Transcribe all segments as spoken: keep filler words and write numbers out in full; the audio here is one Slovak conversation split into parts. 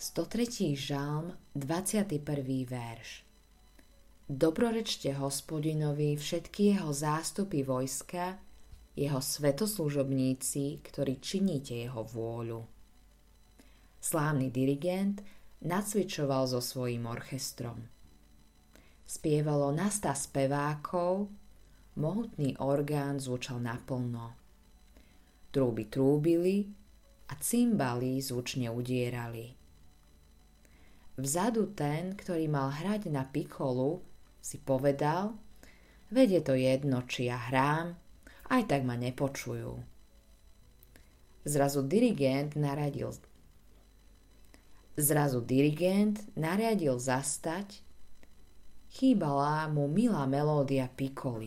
stotretí žalm, dvadsiaty prvý verš. Dobrorečte Hospodinovi všetky jeho zástupy vojska, jeho svätoslužobníci, ktorí činíte jeho vôľu. Slávny dirigent nacvičoval so svojím orchestrom. Spievalo nasta spevákov, mohutný orgán zvučal naplno. Trúby trúbili a cymbaly zvučne udierali. Vzadu ten, ktorý mal hrať na pikolu, si povedal, veď je to jedno, či ja hrám, aj tak ma nepočujú. Zrazu dirigent naradil Zrazu dirigent nariadil zastať, chýbala mu milá melódia pikoli.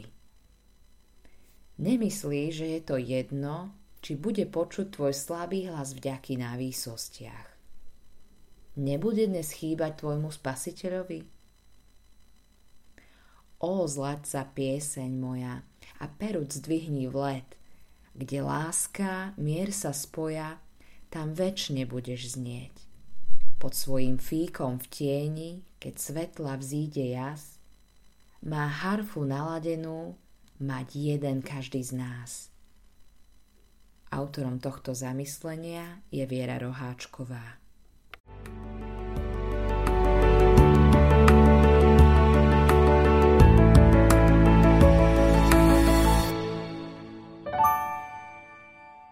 Nemyslí, že je to jedno, či bude počuť tvoj slabý hlas vďaky na výsostiach. Nebude dnes chýbať tvojmu spasiteľovi? Ó, zlatca pieseň moja, a perút zdvihni v let, kde láska, mier sa spoja, tam večne budeš znieť. Pod svojím fíkom v tieni, keď svetla vzíde jas, má harfu naladenú mať jeden každý z nás. Autorom tohto zamyslenia je Viera Roháčková.